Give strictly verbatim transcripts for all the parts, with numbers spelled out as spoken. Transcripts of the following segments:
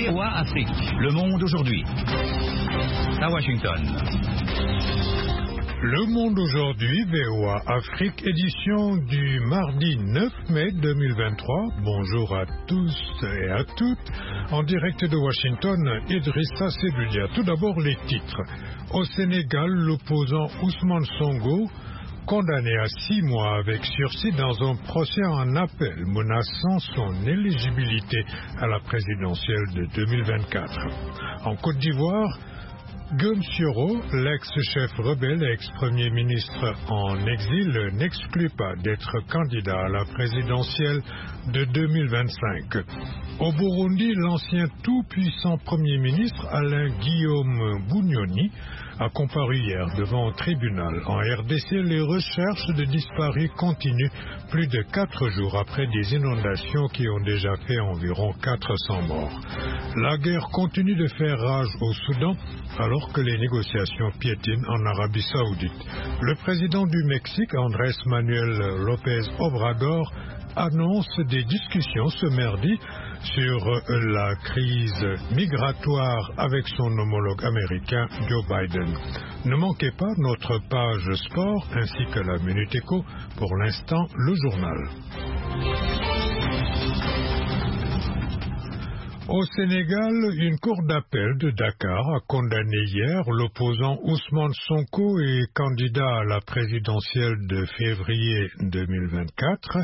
V O A Afrique, le monde aujourd'hui. À Washington. Le monde aujourd'hui, V O A Afrique, édition du mardi neuf mai deux mille vingt-trois. Bonjour à tous et à toutes. En direct de Washington, Idrissa Seloudia. Tout d'abord les titres. Au Sénégal, l'opposant Ousmane Sonko, condamné à six mois avec sursis dans un procès en appel menaçant son éligibilité à la présidentielle de deux mille vingt-quatre. En Côte d'Ivoire, Guillaume Soro, l'ex-chef rebelle et ex-premier ministre en exil, n'exclut pas d'être candidat à la présidentielle de deux mille vingt-cinq. Au Burundi, l'ancien tout-puissant premier ministre Alain Guillaume Bunyoni a comparu hier devant un tribunal. En R D C, les recherches de disparus continuent plus de quatre jours après des inondations qui ont déjà fait environ quatre cents morts. La guerre continue de faire rage au Soudan alors que les négociations piétinent en Arabie Saoudite. Le président du Mexique, Andrés Manuel López Obrador, annonce des discussions ce mardi sur la crise migratoire avec son homologue américain Joe Biden. Ne manquez pas notre page sport ainsi que la Minute Éco. Pour l'instant, le journal. Au Sénégal, une cour d'appel de Dakar a condamné hier l'opposant Ousmane Sonko et candidat à la présidentielle de février deux mille vingt-quatre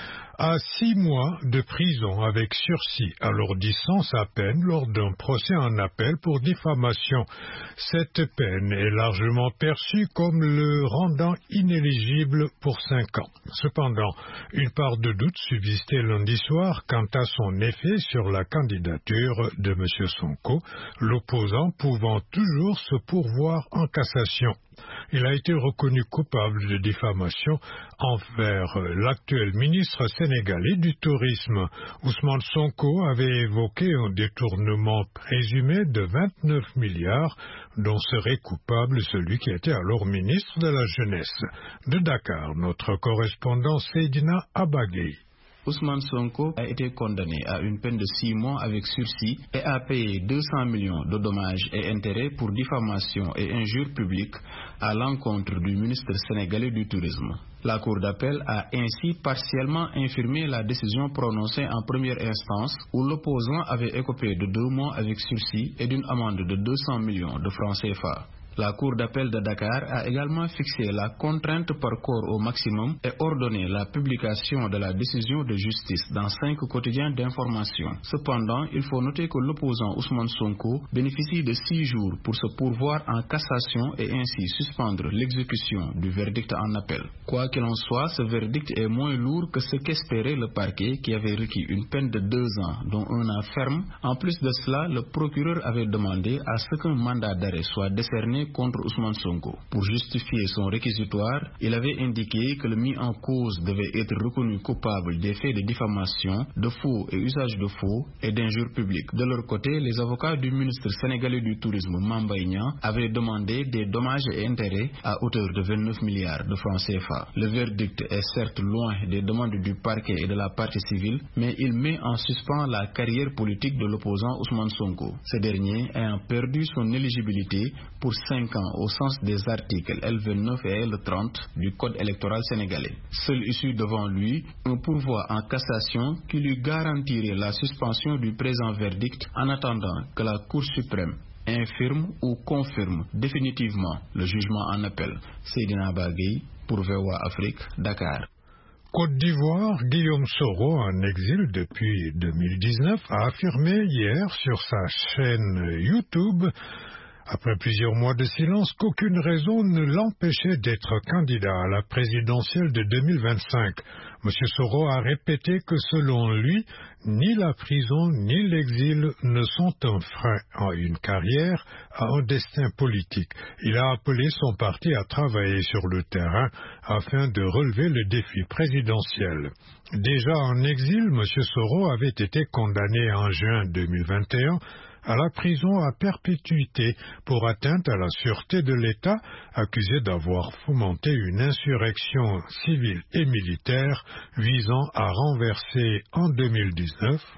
à six mois de prison avec sursis, alourdissant sa peine lors d'un procès en appel pour diffamation. Cette peine est largement perçue comme le rendant inéligible pour cinq ans. Cependant, une part de doute subsistait lundi soir quant à son effet sur la candidature de M. Sonko, l'opposant pouvant toujours se pourvoir en cassation. Il a été reconnu coupable de diffamation envers l'actuel ministre sénégalais du Tourisme. Ousmane Sonko avait évoqué un détournement présumé de vingt-neuf milliards, dont serait coupable celui qui était alors ministre de la Jeunesse. De Dakar, notre correspondant Seydina Abagay. Ousmane Sonko a été condamné à une peine de six mois avec sursis et a payé deux cents millions de dommages et intérêts pour diffamation et injure publique à l'encontre du ministre sénégalais du Tourisme. La Cour d'appel a ainsi partiellement infirmé la décision prononcée en première instance où l'opposant avait écopé de deux mois avec sursis et d'une amende de deux cents millions de francs C F A. La Cour d'appel de Dakar a également fixé la contrainte par corps au maximum et ordonné la publication de la décision de justice dans cinq quotidiens d'information. Cependant, il faut noter que l'opposant Ousmane Sonko bénéficie de six jours pour se pourvoir en cassation et ainsi suspendre l'exécution du verdict en appel. Quoi qu'il en soit, ce verdict est moins lourd que ce qu'espérait le parquet qui avait requis une peine de deux ans, dont un an ferme. En plus de cela, le procureur avait demandé à ce qu'un mandat d'arrêt soit décerné contre Ousmane Sonko. Pour justifier son réquisitoire, il avait indiqué que le mis en cause devait être reconnu coupable des faits de diffamation, de faux et usage de faux et d'injures publiques. De leur côté, les avocats du ministre sénégalais du Tourisme, Mamba Ignan, avaient demandé des dommages et intérêts à hauteur de vingt-neuf milliards de francs C F A. Le verdict est certes loin des demandes du parquet et de la partie civile, mais il met en suspens la carrière politique de l'opposant Ousmane Sonko. Ce dernier ayant perdu son éligibilité pour cinq ans au sens des articles L vingt-neuf et L trente du Code électoral sénégalais. Seul issue devant lui, un pourvoi en cassation qui lui garantirait la suspension du présent verdict en attendant que la Cour suprême infirme ou confirme définitivement le jugement en appel. Seydina Bagay pour V O A Afrique, Dakar. Côte d'Ivoire, Guillaume Soro, en exil depuis deux mille dix-neuf, a affirmé hier sur sa chaîne YouTube, après plusieurs mois de silence, qu'aucune raison ne l'empêchait d'être candidat à la présidentielle de deux mille vingt-cinq. M. Soro a répété que selon lui, ni la prison ni l'exil ne sont un frein à une carrière, à un destin politique. Il a appelé son parti à travailler sur le terrain afin de relever le défi présidentiel. Déjà en exil, M. Soro avait été condamné en juin deux mille vingt et un à la prison à perpétuité pour atteinte à la sûreté de l'État, accusé d'avoir fomenté une insurrection civile et militaire visant à renverser en deux mille dix-neuf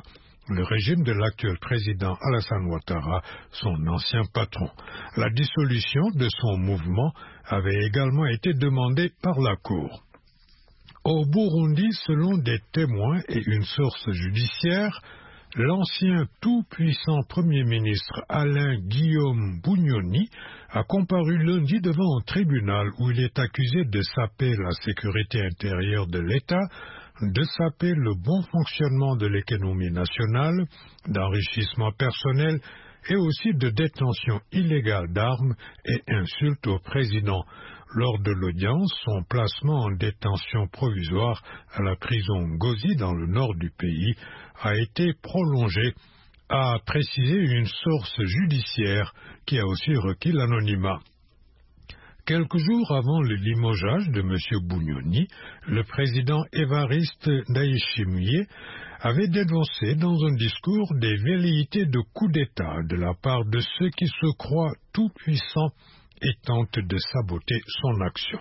le régime de l'actuel président Alassane Ouattara, son ancien patron. La dissolution de son mouvement avait également été demandée par la Cour. Au Burundi, selon des témoins et une source judiciaire, l'ancien tout-puissant Premier ministre Alain Guillaume Bunyoni a comparu lundi devant un tribunal où il est accusé de saper la sécurité intérieure de l'État, de saper le bon fonctionnement de l'économie nationale, d'enrichissement personnel et aussi de détention illégale d'armes et insultes au président. Lors de l'audience, son placement en détention provisoire à la prison Ngozi dans le nord du pays a été prolongé, a précisé une source judiciaire qui a aussi requis l'anonymat. Quelques jours avant le limogeage de M. Bunyoni, le président Évariste Ndayishimiye avait dénoncé dans un discours des velléités de coup d'État de la part de ceux qui se croient tout-puissants et tentent de saboter son action.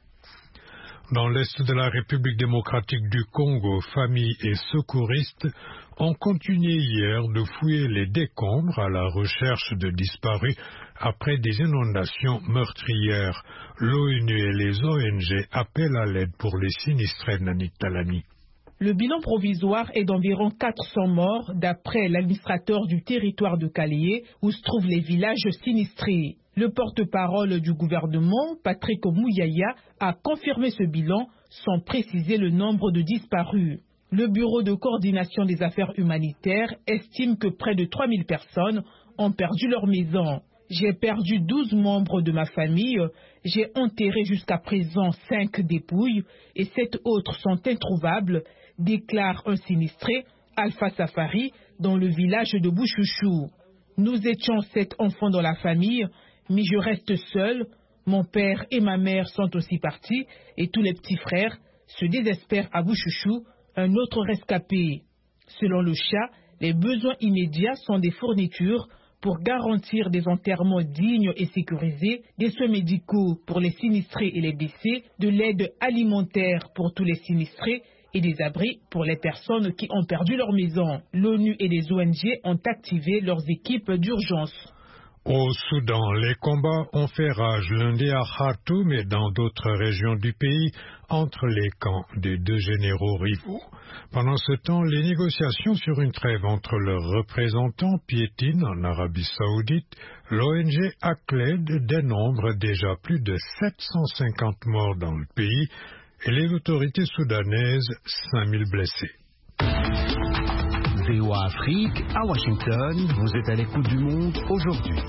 Dans l'est de la République démocratique du Congo, familles et secouristes ont continué hier de fouiller les décombres à la recherche de disparus après des inondations meurtrières. L'ONU et les O N G appellent à l'aide pour les sinistrés, Nanik Talani. Le bilan provisoire est d'environ quatre cents morts d'après l'administrateur du territoire de Kalié où se trouvent les villages sinistrés. Le porte-parole du gouvernement, Patrick Mouyaya, a confirmé ce bilan sans préciser le nombre de disparus. Le Bureau de coordination des affaires humanitaires estime que près de trois mille personnes ont perdu leur maison. J'ai perdu douze membres de ma famille, j'ai enterré jusqu'à présent cinq dépouilles et sept autres sont introuvables, déclare un sinistré, Alpha Safari, dans le village de Bouchouchou. Nous étions sept enfants dans la famille, mais je reste seul. Mon père et ma mère sont aussi partis et tous les petits frères se désespèrent à Bouchouchou, un autre rescapé. Selon le chat, les besoins immédiats sont des fournitures pour garantir des enterrements dignes et sécurisés, des soins médicaux pour les sinistrés et les blessés, de l'aide alimentaire pour tous les sinistrés et des abris pour les personnes qui ont perdu leur maison. L'ONU et les O N G ont activé leurs équipes d'urgence. Au Soudan, les combats ont fait rage lundi à Khartoum et dans d'autres régions du pays entre les camps des deux généraux rivaux. Pendant ce temps, les négociations sur une trêve entre leurs représentants piétinent en Arabie Saoudite. L'O N G Acled dénombre déjà plus de sept cent cinquante morts dans le pays et les autorités soudanaises cinq mille blessés. V O A Afrique, à Washington, vous êtes à l'écoute du monde aujourd'hui.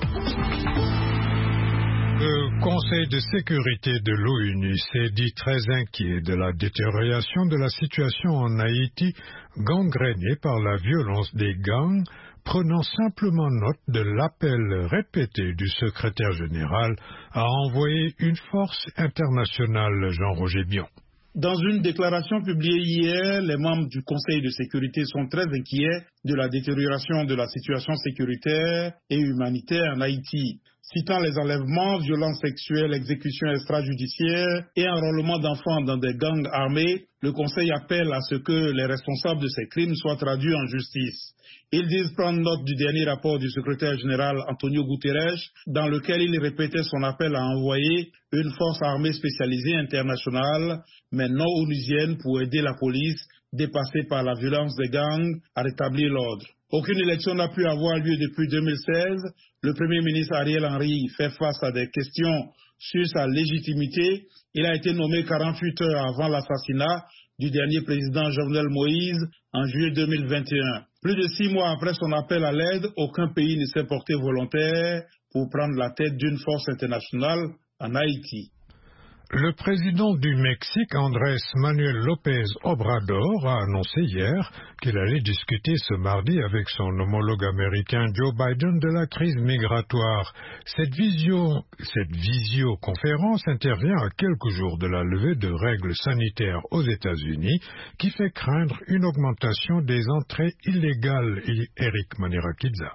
Le Conseil de sécurité de l'ONU s'est dit très inquiet de la détérioration de la situation en Haïti, gangrénée par la violence des gangs, prenant simplement note de l'appel répété du secrétaire général à envoyer une force internationale, Jean-Roger Bion. Dans une déclaration publiée hier, les membres du Conseil de sécurité sont très inquiets de la détérioration de la situation sécuritaire et humanitaire en Haïti. Citant les enlèvements, violences sexuelles, exécutions extrajudiciaires et enrôlement d'enfants dans des gangs armés, le Conseil appelle à ce que les responsables de ces crimes soient traduits en justice. Ils disent prendre note du dernier rapport du secrétaire général Antonio Guterres, dans lequel il répétait son appel à envoyer une force armée spécialisée internationale, mais non onusienne, pour aider la police, dépassée par la violence des gangs, à rétablir l'ordre. Aucune élection n'a pu avoir lieu depuis deux mille seize. Le Premier ministre Ariel Henry fait face à des questions sur sa légitimité. Il a été nommé quarante-huit heures avant l'assassinat du dernier président Jovenel Moïse en juillet deux mille vingt et un. Plus de six mois après son appel à l'aide, aucun pays ne s'est porté volontaire pour prendre la tête d'une force internationale en Haïti. Le président du Mexique, Andrés Manuel López Obrador, a annoncé hier qu'il allait discuter ce mardi avec son homologue américain Joe Biden de la crise migratoire. Cette, visio, cette visioconférence intervient à quelques jours de la levée de règles sanitaires aux États-Unis qui fait craindre une augmentation des entrées illégales. Eric Manirakidza.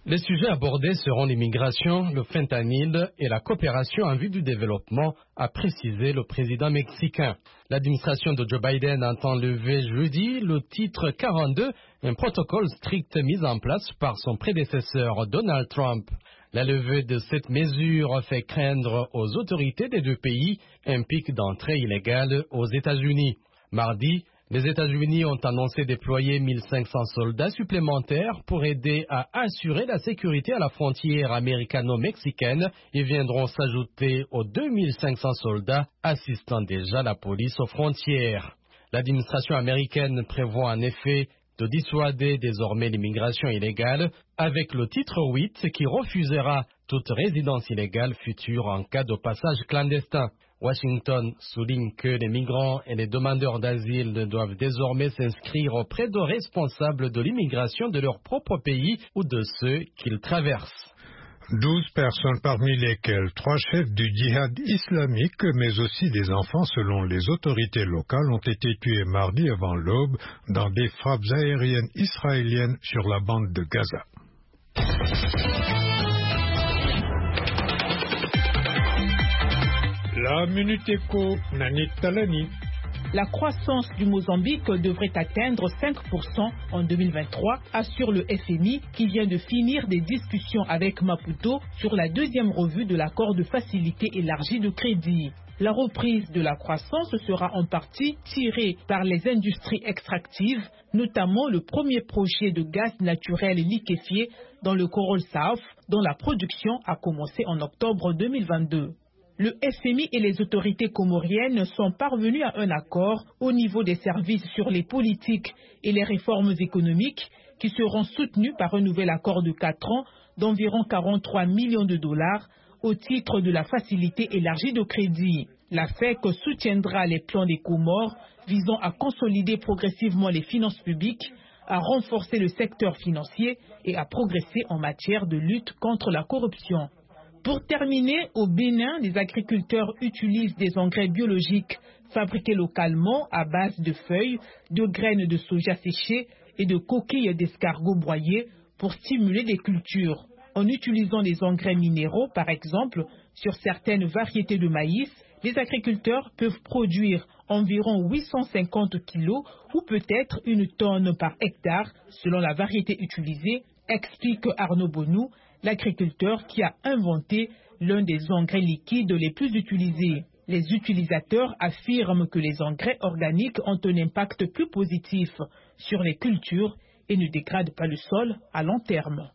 Les sujets abordés seront l'immigration, le fentanyl et la coopération en vue du développement, a précisé le président mexicain. L'administration de Joe Biden entend lever jeudi le titre quarante-deux, un protocole strict mis en place par son prédécesseur Donald Trump. La levée de cette mesure fait craindre aux autorités des deux pays un pic d'entrée illégale aux États-Unis. Mardi, les États-Unis ont annoncé déployer mille cinq cents soldats supplémentaires pour aider à assurer la sécurité à la frontière américano-mexicaine et viendront s'ajouter aux deux mille cinq cents soldats assistant déjà la police aux frontières. L'administration américaine prévoit en effet de dissuader désormais l'immigration illégale avec le titre huit qui refusera toute résidence illégale future en cas de passage clandestin. Washington souligne que les migrants et les demandeurs d'asile doivent désormais s'inscrire auprès de responsables de l'immigration de leur propre pays ou de ceux qu'ils traversent. douze personnes, parmi lesquelles trois chefs du djihad islamique, mais aussi des enfants selon les autorités locales, ont été tués mardi avant l'aube dans des frappes aériennes israéliennes sur la bande de Gaza. La Minute Éco, Nanit Talani. La croissance du Mozambique devrait atteindre cinq pour cent en deux mille vingt-trois, assure le F M I qui vient de finir des discussions avec Maputo sur la deuxième revue de l'accord de facilité élargie de crédit. La reprise de la croissance sera en partie tirée par les industries extractives, notamment le premier projet de gaz naturel liquéfié dans le Coral South, dont la production a commencé en octobre deux mille vingt-deux. Le F M I et les autorités comoriennes sont parvenus à un accord au niveau des services sur les politiques et les réformes économiques qui seront soutenus par un nouvel accord de quatre ans d'environ quarante-trois millions de dollars au titre de la facilité élargie de crédit. La F E C soutiendra les plans des Comores visant à consolider progressivement les finances publiques, à renforcer le secteur financier et à progresser en matière de lutte contre la corruption. Pour terminer, au Bénin, les agriculteurs utilisent des engrais biologiques fabriqués localement à base de feuilles, de graines de soja séchées et de coquilles d'escargot broyées pour stimuler des cultures. En utilisant des engrais minéraux, par exemple, sur certaines variétés de maïs, les agriculteurs peuvent produire environ huit cent cinquante kilos ou peut-être une tonne par hectare selon la variété utilisée, explique Arnaud Bonou, l'agriculteur qui a inventé l'un des engrais liquides les plus utilisés. Les utilisateurs affirment que les engrais organiques ont un impact plus positif sur les cultures et ne dégradent pas le sol à long terme.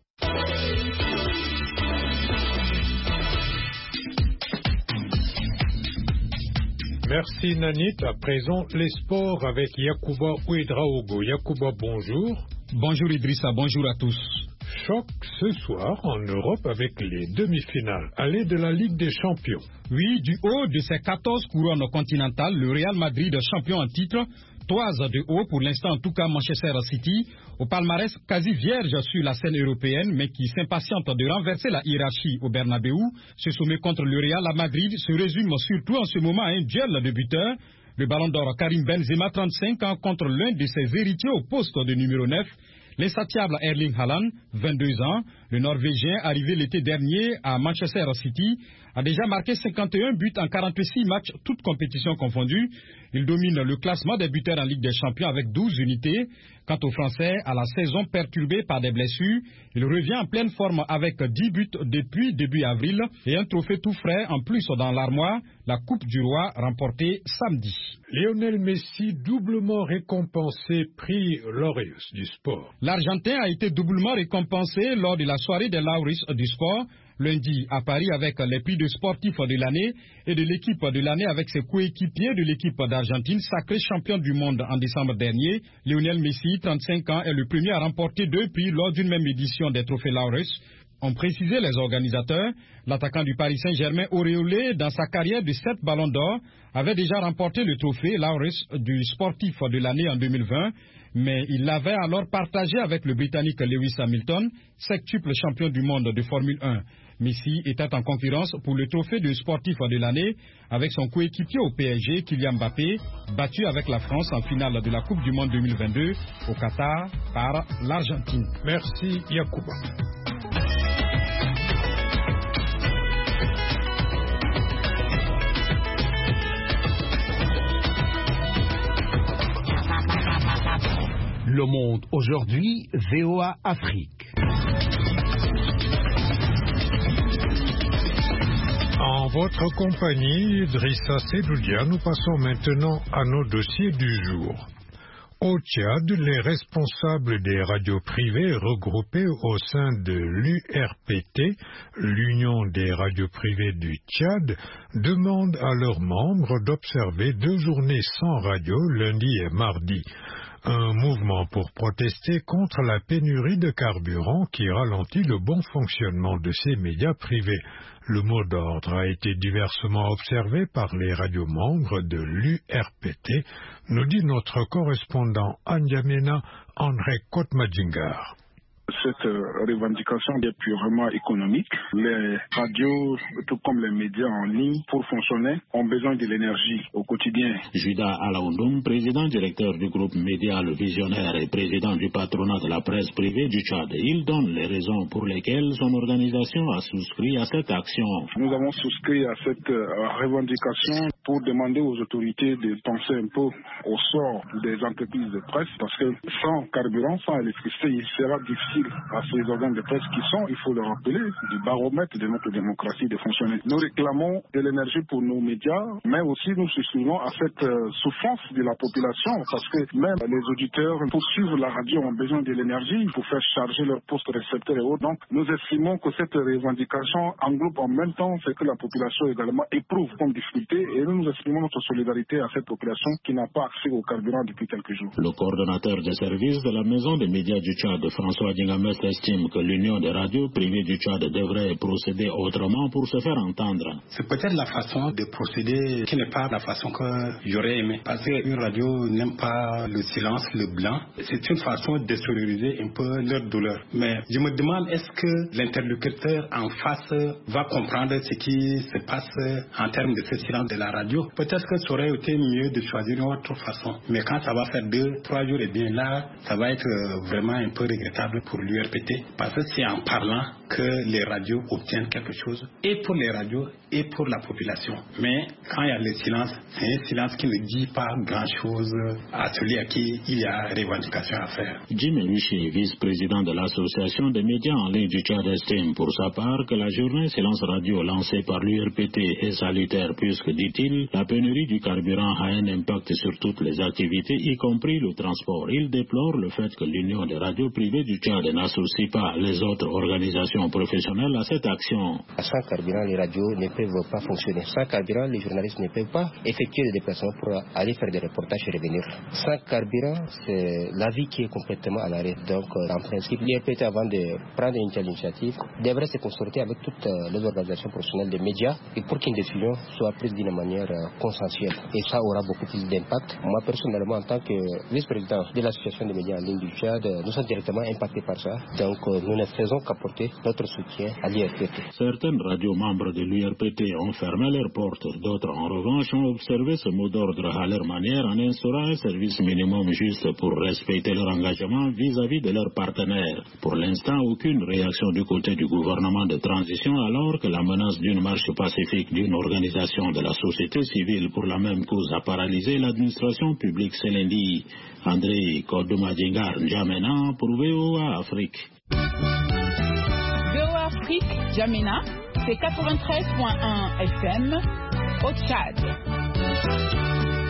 Merci Nanit. À présent, les sports avec Yacouba Ouedraogo. Yacouba, bonjour. Bonjour Idrissa, bonjour à tous. Choc ce soir en Europe avec les demi-finales aller de la Ligue des Champions. Oui, du haut de ses quatorze couronnes continentales, le Real Madrid, champion en titre, toise de haut pour l'instant en tout cas Manchester City, au palmarès quasi vierge sur la scène européenne, mais qui s'impatiente de renverser la hiérarchie au Bernabéu. Ce sommet contre le Real à Madrid se résume surtout en ce moment à un duel de buteurs. Le ballon d'or Karim Benzema, trente-cinq ans, contre l'un de ses héritiers au poste de numéro neuf. L'insatiable Erling Haaland, vingt-deux ans, le Norvégien arrivé l'été dernier à Manchester City, a déjà marqué cinquante et un buts en quarante-six matchs, toutes compétitions confondues. Il domine le classement des buteurs en Ligue des Champions avec douze unités. Quant aux Français, à la saison perturbée par des blessures, il revient en pleine forme avec dix buts depuis début avril et un trophée tout frais en plus dans l'armoire, la Coupe du Roi remportée samedi. Lionel Messi, doublement récompensé, prix Laureus du sport. L'Argentin a été doublement récompensé lors de la soirée des Laureus du sport. Lundi à Paris avec les prix de sportif de l'année et de l'équipe de l'année avec ses coéquipiers de l'équipe d'Argentine, sacré champion du monde en décembre dernier. Lionel Messi, trente-cinq ans, est le premier à remporter deux prix lors d'une même édition des trophées Laureus. Ont précisé les organisateurs, l'attaquant du Paris Saint-Germain auréolé dans sa carrière de sept ballons d'or avait déjà remporté le trophée Laureus du sportif de l'année en deux mille vingt, mais il l'avait alors partagé avec le Britannique Lewis Hamilton, septuple champion du monde de Formule un. Messi était en concurrence pour le trophée de sportif de l'année avec son coéquipier au P S G, Kylian Mbappé, battu avec la France en finale de la Coupe du Monde deux mille vingt-deux au Qatar par l'Argentine. Merci Yacouba. Le Monde aujourd'hui, V O A Afrique. En votre compagnie, Idrissa Sedoudia, nous passons maintenant à nos dossiers du jour. Au Tchad, les responsables des radios privées regroupés au sein de l'U R P T, l'Union des radios privées du Tchad, demandent à leurs membres d'observer deux journées sans radio lundi et mardi. Un mouvement pour protester contre la pénurie de carburant qui ralentit le bon fonctionnement de ces médias privés. Le mot d'ordre a été diversement observé par les radios membres de l'U R P T, nous dit notre correspondant à N'Djamena, André Kotmadjingar. Cette revendication est purement économique. Les radios, tout comme les médias en ligne, pour fonctionner, ont besoin de l'énergie au quotidien. Juda Alaoundoum, président directeur du groupe Média Le Visionnaire et président du patronat de la presse privée du Tchad, il donne les raisons pour lesquelles son organisation a souscrit à cette action. Nous avons souscrit à cette revendication pour demander aux autorités de penser un peu au sort des entreprises de presse, parce que sans carburant, sans électricité, il sera difficile à ces organes de presse qui sont, il faut le rappeler, du baromètre de notre démocratie de fonctionner. Nous réclamons de l'énergie pour nos médias, mais aussi nous souscrivons à cette euh, souffrance de la population, parce que même les auditeurs pour suivre la radio ont besoin de l'énergie pour faire charger leurs postes récepteurs et autres. Donc nous estimons que cette revendication englobe en même temps ce que la population également éprouve comme difficulté, et nous exprimons notre solidarité à cette population qui n'a pas accès au carburant depuis quelques jours. Le coordonnateur des services de la Maison des médias du Tchad, François Dingames, estime que l'Union des radios privées du Tchad devrait procéder autrement pour se faire entendre. C'est peut-être la façon de procéder qui n'est pas la façon que j'aurais aimé. Parce qu'une radio n'aime pas le silence, le blanc. C'est une façon de solidariser un peu leur douleur. Mais je me demande, est-ce que l'interlocuteur en face va comprendre ce qui se passe en termes de ce silence de la radio? Peut-être que ça aurait été mieux de choisir une autre façon. Mais quand ça va faire deux, trois jours, et bien là, ça va être vraiment un peu regrettable pour l'U R P T. Parce que c'est en parlant que les radios obtiennent quelque chose, et pour les radios, et pour la population. Mais quand il y a le silence, c'est un silence qui ne dit pas grand-chose à celui à qui il y a revendication à faire. Jim Eluchi, vice-président de l'association des médias en ligne du Tchad, estime pour sa part que la journée silence radio lancée par l'U R P T est salutaire puisque, dit-il, la pénurie du carburant a un impact sur toutes les activités, y compris le transport. Il déplore le fait que l'Union des radios privées du Tchad n'associe pas les autres organisations professionnelles à cette action. Sans carburant, les radios ne peuvent pas fonctionner. Sans carburant, les journalistes ne peuvent pas effectuer des déplacements pour aller faire des reportages et revenir. Sans carburant, c'est la vie qui est complètement à l'arrêt. Donc, en principe, l'U R P T, avant de prendre une telle initiative, devrait se consulter avec toutes les organisations professionnelles des médias et pour qu'une décision soit prise d'une manière consensuelle. Et ça aura beaucoup plus d'impact. Moi, personnellement, en tant que vice-président de l'association des médias en ligne du Tchad, nous sommes directement impactés par ça. Donc, nous ne faisons qu'apporter notre soutien à l'U R P T. Certaines radios membres de l'U R P T ont fermé leurs portes. D'autres, en revanche, ont observé ce mot d'ordre à leur manière en instaurant un service minimum juste pour respecter leur engagement vis-à-vis de leurs partenaires. Pour l'instant, aucune réaction du côté du gouvernement de transition, alors que la menace d'une marche pacifique d'une organisation de la société civile pour la même cause a paralysé l'administration publique ce lundi. André Kodomadjingar N'Djamena pour V O A Afrique. V O A Afrique, N'Djamena, c'est quatre-vingt-treize point un F M au Tchad.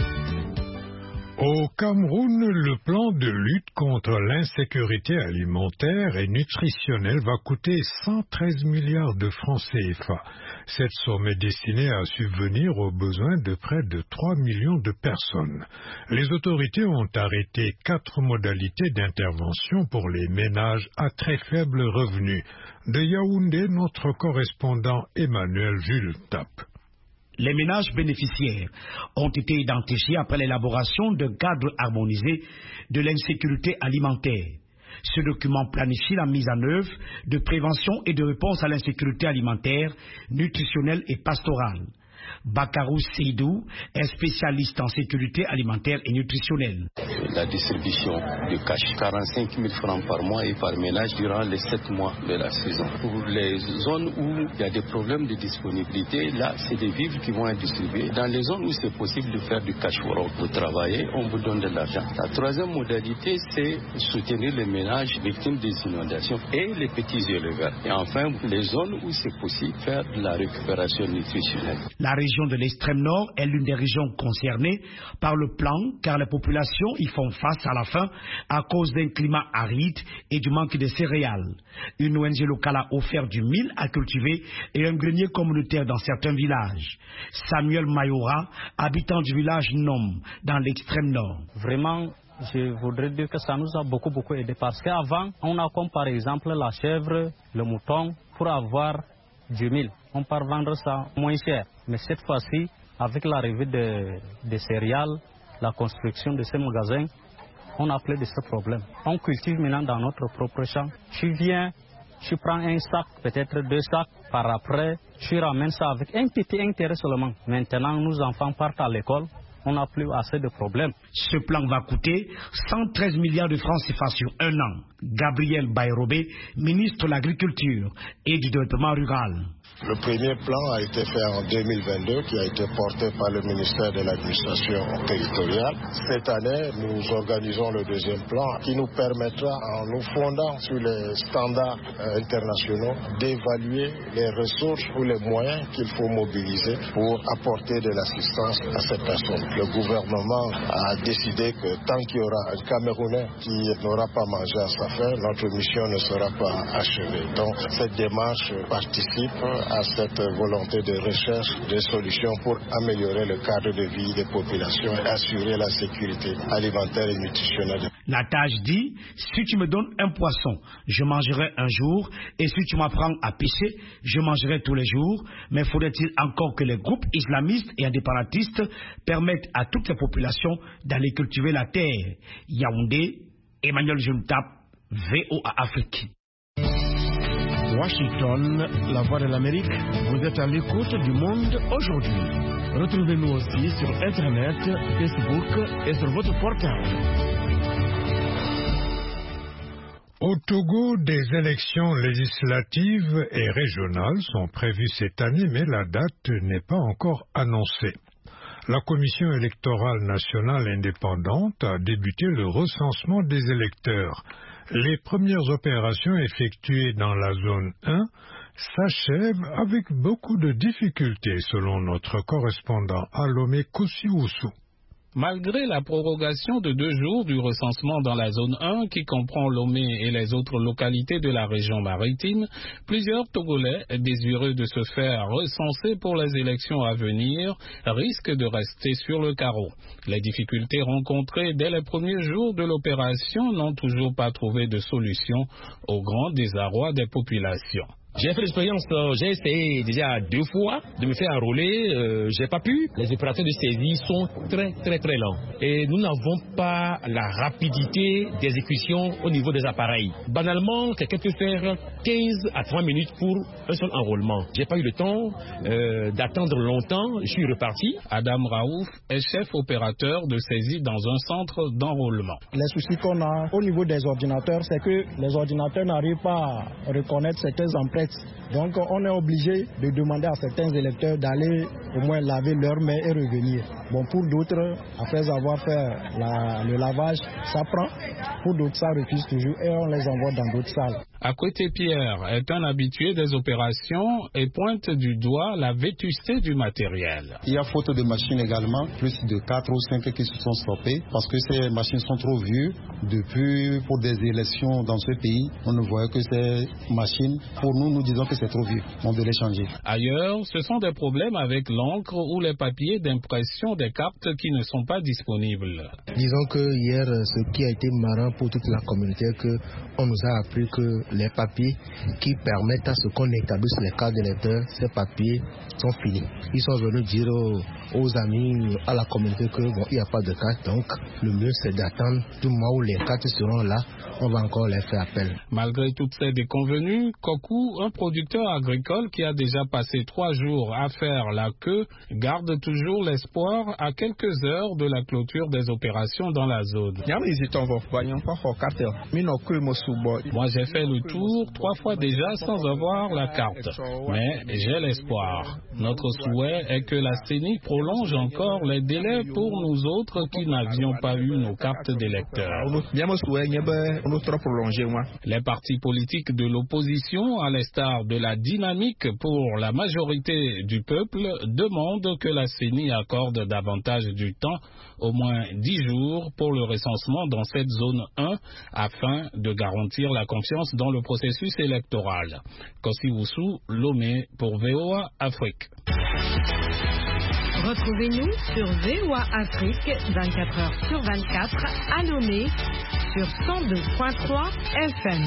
Au Cameroun, le plan de lutte contre l'insécurité alimentaire et nutritionnelle va coûter cent treize milliards de francs C F A. Cette somme est destinée à subvenir aux besoins de près de trois millions de personnes. Les autorités ont arrêté quatre modalités d'intervention pour les ménages à très faible revenu. De Yaoundé, notre correspondant Emmanuel Jules Tap. Les ménages bénéficiaires ont été identifiés après l'élaboration d'un cadre harmonisé de l'insécurité alimentaire. Ce document planifie la mise en œuvre de prévention et de réponse à l'insécurité alimentaire, nutritionnelle et pastorale. Bakarou Seydou est spécialiste en sécurité alimentaire et nutritionnelle. La distribution de cash, quarante-cinq mille francs par mois et par ménage durant les sept mois de la saison. Pour les zones où il y a des problèmes de disponibilité, là, c'est des vivres qui vont être distribués. Dans les zones où c'est possible de faire du cash for all, vous travaillez, on vous donne de l'argent. La troisième modalité, c'est soutenir les ménages victimes des inondations et les petits éleveurs. Et enfin, les zones où c'est possible, faire de la récupération nutritionnelle. La région de l'extrême nord est l'une des régions concernées par le plan, car les populations y font face à la faim à cause d'un climat aride et du manque de céréales. Une O N G locale a offert du mil à cultiver et un grenier communautaire dans certains villages. Samuel Mayora, habitant du village Nom, dans l'extrême nord. Vraiment, je voudrais dire que ça nous a beaucoup beaucoup aidé parce qu'avant, on a comme par exemple la chèvre, le mouton, pour avoir du mil. On peut vendre ça moins cher. Mais cette fois-ci, avec l'arrivée des de céréales, la construction de ces magasins, on a plus de ce problème. On cultive maintenant dans notre propre champ. Tu viens, tu prends un sac, peut-être deux sacs, par après, tu ramènes ça avec un petit intérêt seulement. Maintenant, nos enfants partent à l'école. On n'a plus assez de problèmes. Ce plan va coûter cent treize milliards de francs C F A sur un an. Gabriel Bayrobé, ministre de l'Agriculture et du Développement rural. Le premier plan a été fait en deux mille vingt-deux, qui a été porté par le ministère de l'Administration territoriale. Cette année, nous organisons le deuxième plan qui nous permettra, en nous fondant sur les standards euh, internationaux, d'évaluer les ressources ou les moyens qu'il faut mobiliser pour apporter de l'assistance à ces personnes. Le gouvernement a décidé que tant qu'il y aura un Camerounais qui n'aura pas mangé à sa faim, notre mission ne sera pas achevée. Donc cette démarche participe à cette volonté de recherche de solutions pour améliorer le cadre de vie des populations et assurer la sécurité alimentaire et nutritionnelle. La tâche dit, si tu me donnes un poisson, je mangerai un jour, et si tu m'apprends à pêcher, je mangerai tous les jours. Mais faudrait-il encore que les groupes islamistes et indépendantistes permettent à toutes les populations d'aller cultiver la terre? Yaoundé, Emmanuel Juntap, V O A Afrique. Washington, la voix de l'Amérique, vous êtes à l'écoute du monde aujourd'hui. Retrouvez-nous aussi sur Internet, Facebook et sur votre portable. Au Togo, des élections législatives et régionales sont prévues cette année, mais la date n'est pas encore annoncée. La Commission électorale nationale indépendante a débuté le recensement des électeurs. Les premières opérations effectuées dans la zone un s'achèvent avec beaucoup de difficultés, selon notre correspondant à Lomé Koussioussou. Malgré la prorogation de deux jours du recensement dans la zone un, qui comprend Lomé et les autres localités de la région maritime, plusieurs Togolais désireux de se faire recenser pour les élections à venir risquent de rester sur le carreau. Les difficultés rencontrées dès les premiers jours de l'opération n'ont toujours pas trouvé de solution au grand désarroi des populations. J'ai fait l'expérience, euh, j'ai essayé déjà deux fois de me faire enrôler, euh, j'ai pas pu. Les opérateurs de saisie sont très très très lents et nous n'avons pas la rapidité d'exécution au niveau des appareils. Banalement, quelqu'un peut faire quinze à trente minutes pour un seul enrôlement. J'ai pas eu le temps euh, d'attendre longtemps, je suis reparti. Adam Raouf est chef opérateur de saisie dans un centre d'enrôlement. Les soucis qu'on a au niveau des ordinateurs, c'est que les ordinateurs n'arrivent pas à reconnaître certaines empreintes. Donc on est obligé de demander à certains électeurs d'aller au moins laver leurs mains et revenir. Bon, pour d'autres, après avoir fait la, le lavage, ça prend. Pour d'autres, ça refuse toujours et on les envoie dans d'autres salles. À côté, Pierre est un habitué des opérations et pointe du doigt la vétusté du matériel. Il y a faute de machines également, plus de quatre ou cinq qui se sont stoppées parce que ces machines sont trop vieux. Depuis, pour des élections dans ce pays, on ne voit que ces machines. Pour nous, nous disons que c'est trop vieux. On veut les changer. Ailleurs, ce sont des problèmes avec l'encre ou les papiers d'impression des cartes qui ne sont pas disponibles. Disons que hier, ce qui a été marrant pour toute la communauté, que on nous a appris que les papiers qui permettent à ce qu'on établisse les cartes d'électeurs, ces papiers sont finis. Ils sont venus dire aux, aux amis, à la communauté que bon, il n'y a pas de carte, donc le mieux c'est d'attendre du moment où les cartes seront là, on va encore les faire appel. Malgré toutes ces déconvenues, Kokou, un producteur agricole qui a déjà passé trois jours à faire la queue, garde toujours l'espoir à quelques heures de la clôture des opérations dans la zone. Moi j'ai fait le tour trois fois déjà sans avoir la carte, mais j'ai l'espoir. Notre souhait est que la C E N I prolonge encore les délais pour nous autres qui n'avions pas eu nos cartes d'électeurs. Les partis politiques de l'opposition, à l'instar de la dynamique pour la majorité du peuple, demandent que la C E N I accorde davantage du temps, au moins dix jours, pour le recensement dans cette zone un, afin de garantir la confiance dans le processus électoral. Kossi Woussou, Lomé pour V O A Afrique. Retrouvez-nous sur V O A Afrique vingt-quatre heures sur vingt-quatre à Lomé sur cent deux virgule trois F M.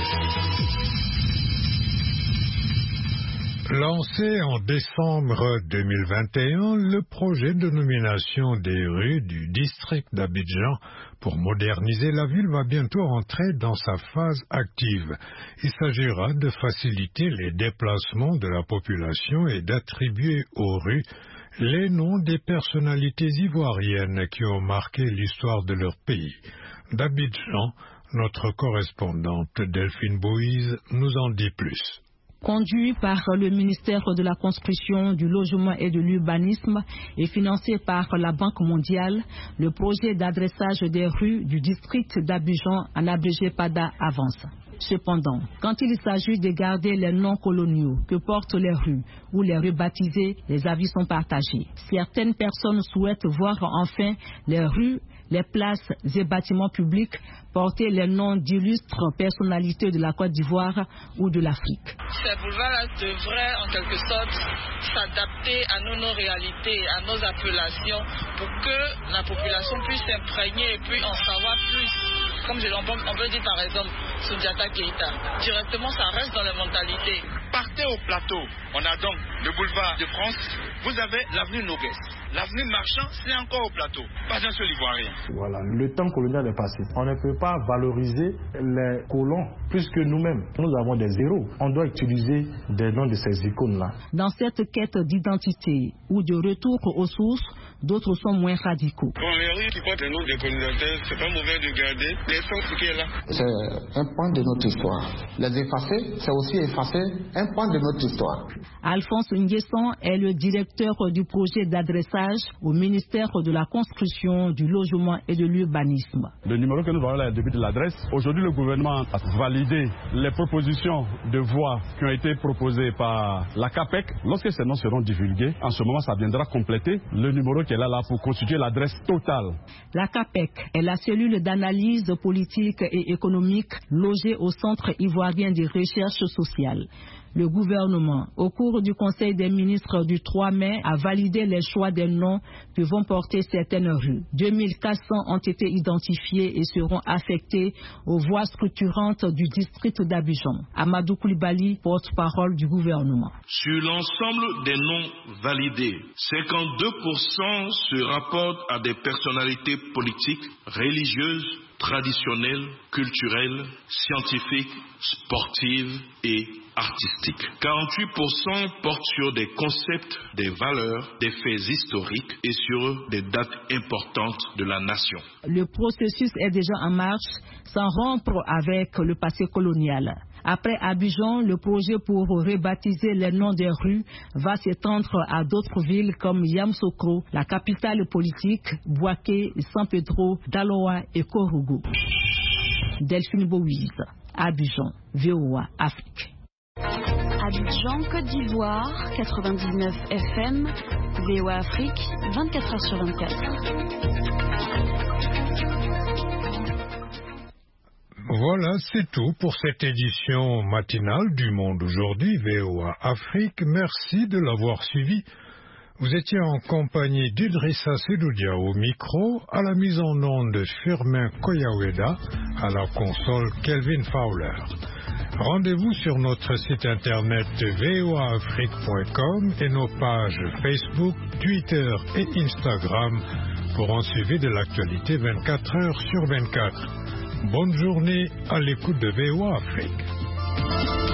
Lancé en décembre deux mille vingt et un, le projet de nomination des rues du district d'Abidjan pour moderniser la ville va bientôt entrer dans sa phase active. Il s'agira de faciliter les déplacements de la population et d'attribuer aux rues les noms des personnalités ivoiriennes qui ont marqué l'histoire de leur pays. D'Abidjan, notre correspondante Delphine Boïse nous en dit plus. Conduit par le ministère de la Construction, du Logement et de l'Urbanisme et financé par la Banque mondiale, le projet d'adressage des rues du district d'Abidjan, en abrégé PADA, avance. Cependant, quand il s'agit de garder les noms coloniaux que portent les rues ou les rues baptisées, les avis sont partagés. Certaines personnes souhaitent voir enfin les rues, les places et bâtiments publics porter les noms d'illustres personnalités de la Côte d'Ivoire ou de l'Afrique. Ces boulevards devraient en quelque sorte s'adapter à nos, nos réalités, à nos appellations, pour que la population puisse s'imprégner et puis en savoir plus. Comme je, on, peut, on peut dire par exemple Soundiata Keïta, directement ça reste dans les mentalités. Partez au plateau, on a donc le boulevard de France, vous avez l'avenue Noguès. L'avenue Marchand, c'est encore au plateau, pas un seul Ivoirien. Voilà, le temps colonial est passé. On ne peut pas valoriser les colons plus que nous-mêmes. Nous avons des héros. On doit utiliser des noms de ces icônes-là. Dans cette quête d'identité ou de retour aux sources, d'autres sont moins radicaux. Bon, les rues qui portent les noms des colonisateurs, c'est pas mauvais de garder les sons qui est là. C'est un point de notre histoire. Les effacer, c'est aussi effacer un point de notre histoire. Alphonse Nguesson est le directeur du projet d'adressage au ministère de la Construction, du Logement et de l'Urbanisme. Le numéro que nous avons là est le début de l'adresse. Aujourd'hui, le gouvernement a validé les propositions de voies qui ont été proposées par la C A P E C. Lorsque ces noms seront divulgués, en ce moment, ça viendra compléter le numéro qui est là, là pour constituer l'adresse totale. La C A P E C est la cellule d'analyse politique et économique logée au Centre ivoirien de recherche sociale. Le gouvernement, au cours du Conseil des ministres du trois mai, a validé les choix des noms que vont porter certaines rues. deux mille quatre cents ont été identifiés et seront affectés aux voies structurantes du district d'Abidjan. Amadou Koulibaly, porte-parole du gouvernement. Sur l'ensemble des noms validés, cinquante-deux pour cent se rapportent à des personnalités politiques, religieuses, traditionnelles, culturelles, scientifiques, sportives et artistiques. quarante-huit pour cent portent sur des concepts, des valeurs, des faits historiques et sur des dates importantes de la nation. Le processus est déjà en marche sans rompre avec le passé colonial. Après Abidjan, le projet pour rebaptiser les noms des rues va s'étendre à d'autres villes comme Yamoussoukro, la capitale politique, Bouaké, San Pedro, Daloa et Kourougou. Delphine Boïse, Abidjan, V O A Afrique. Abidjan, Côte d'Ivoire, quatre-vingt-dix-neuf F M, V O A Afrique, vingt-quatre heures sur vingt-quatre. Voilà, c'est tout pour cette édition matinale du Monde aujourd'hui, V O A Afrique. Merci de l'avoir suivi. Vous étiez en compagnie d'Idrissa Sedoudia au micro, à la mise en onde de Firmin Koyaweda, à la console Kelvin Fowler. Rendez-vous sur notre site internet v o a afrique point com et nos pages Facebook, Twitter et Instagram pour en suivre de l'actualité vingt-quatre heures sur vingt-quatre. Bonne journée à l'écoute de V O A Afrique.